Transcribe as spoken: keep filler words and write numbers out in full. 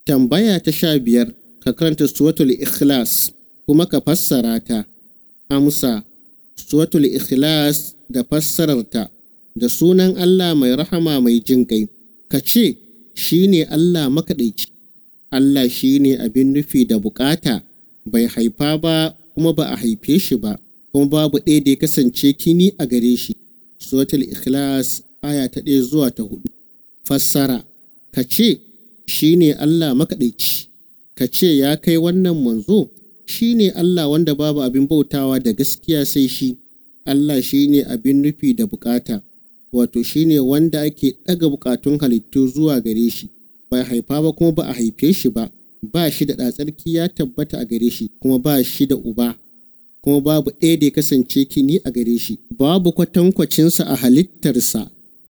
Tambaya ta sha biyar, ka karanta suratul Ikhlas kuma ka fassara ta. Amsa, suratul Ikhlas da fassararta da sunan Allah mai rahama mai jin ƙai. Ka ce, shi ne Allah makaɗaici. Allah shi ne abin nufi da bukata, bai haifa ba kuma ba a haife shi ba, kuma babu ɗaya da ya kasance kini a gare shi. Suratul Ikhlas aya ta ɗaya zuwa ta hudu. Fassara, ka ce, shi ne Allah makaɗaici. Ka ce, ya kai wannan manzo, shi ne Allah wanda babu abin bautawa da gaskiya sai shi. Allah shi ne abin nufi da bukata, wato shi ne wanda ake ɗaga bukatun halittu zuwa gare shi. Bai haifa ba kuma ba a haife shi ba, ba shi da ɗatsarki ya tabbata a gare shi, kuma ba shi da uba, kuma babu ɗaya da ya kasance kini a gare shi, babu kwatankwacinsa a halittarsa